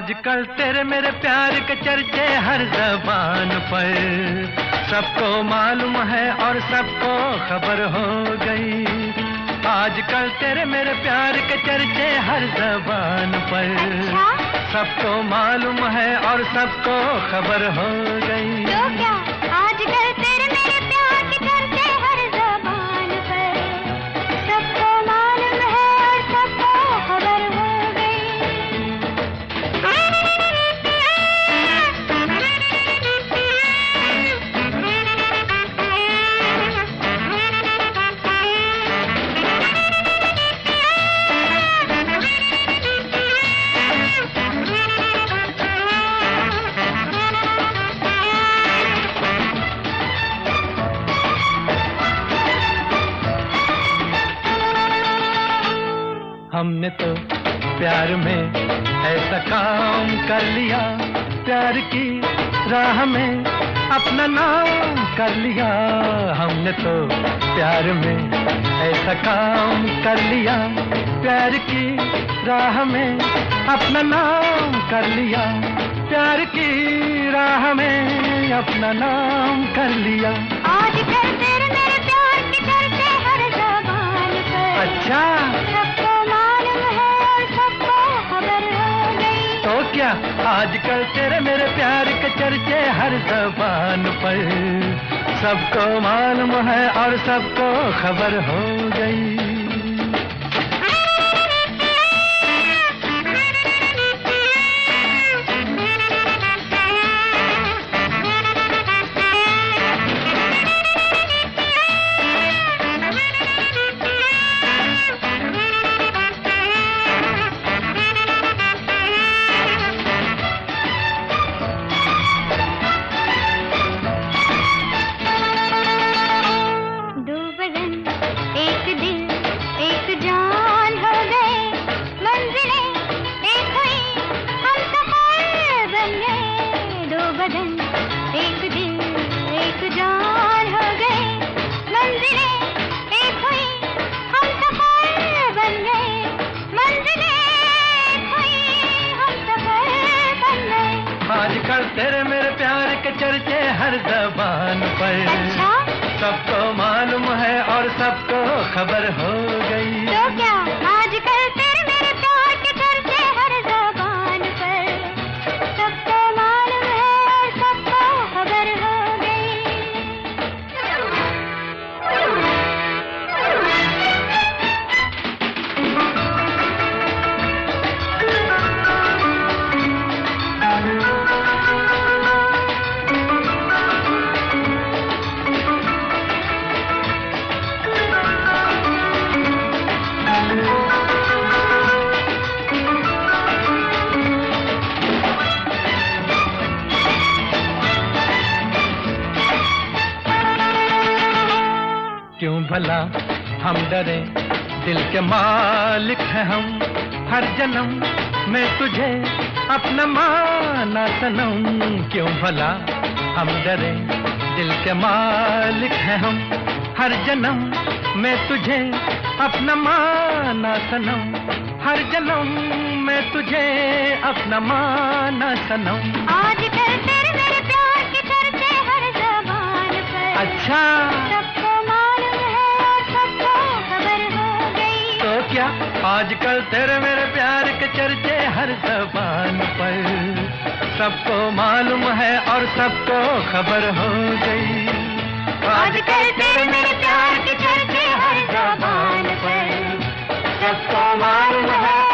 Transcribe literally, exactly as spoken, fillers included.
आजकल तेरे मेरे प्यार के चर्चे हर ज़बान पर, सबको मालूम है और सबको खबर हो गई। आजकल तेरे मेरे प्यार के चर्चे हर ज़बान पर, सबको मालूम है और सबको खबर हो गई। तो क्या आजकल तेरे मेरे प्यार के चर्चे हर ज़बान पर, सबको मालूम है और सबको खबर हो गई। हमने तो प्यार में ऐसा काम कर लिया, प्यार की राह में अपना नाम कर लिया। हमने तो प्यार में ऐसा काम कर लिया, प्यार की राह में अपना नाम कर लिया। प्यार की राह में अपना नाम कर लिया। आजकल तेरे मेरे प्यार के चर्चे हर ज़बान पर, अच्छा, सबको मालूम है और सबको खबर हो गई। तो क्या आजकल तेरे मेरे प्यार के चर्चे हर ज़बान पर, सबको मालूम है और सबको खबर हो गई। एक दिल एक जान हो गए, मंजिलें एक हुई, हम सफर बन गए। मंजिलें एक हुई, हम सफर बन गए। आजकल तेरे मेरे प्यार के चर्चे हर ज़बान पर, अच्छा, सबको मालूम है और सबको खबर हो गई। तो क्या आजकल तेरे मेरे प्यार के चर्चे हर ज़बान पर, सबको मालूम है और सबको खबर हो गई। क्यों भला हम डरे, दिल के मालिक हैं हम। हर जन्म में तुझे अपना माना सनम। क्यों भला हम डरे, दिल के मालिक हैं हम। हर जन्म में तुझे अपना माना सनम। हर जन्म में तुझे अपना माना सनम। आजकल तेरे मेरे प्यार के चर्चे हर ज़बान पर, अच्छा, सबको मालूम है और सबको खबर हो गई। तो क्या आजकल तेरे मेरे प्यार के चर्चे हर ज़बान पर, सबको मालूम है और सबको खबर हो गई। आजकल तेरे मेरे प्यार के चर्चे हर ज़बान पर, सबको मालूम है